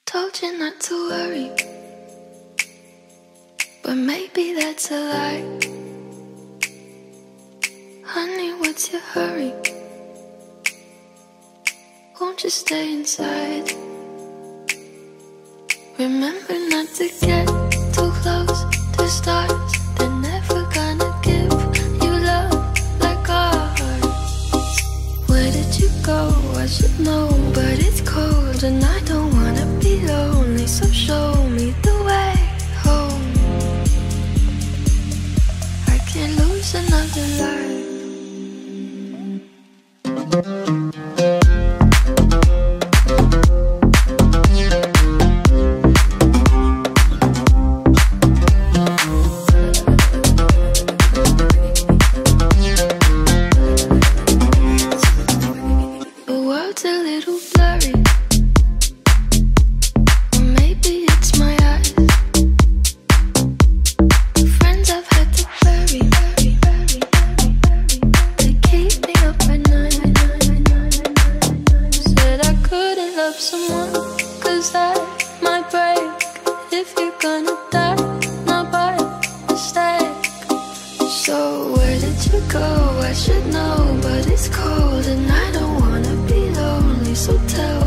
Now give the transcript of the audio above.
Told you not to worry, but maybe that's a lie. Honey, what's your hurry? Won't you stay inside? Remember not to get too close to stars. They're never gonna give you love like ours. Where did you go? I should know, but it's cold and I don't wanna be lonely. So show me the way home. I can't lose another life. Someone, 'cause I might break if you're gonna die, not by mistake. So where did you go? I should know, but it's cold and I don't wanna be lonely. So tell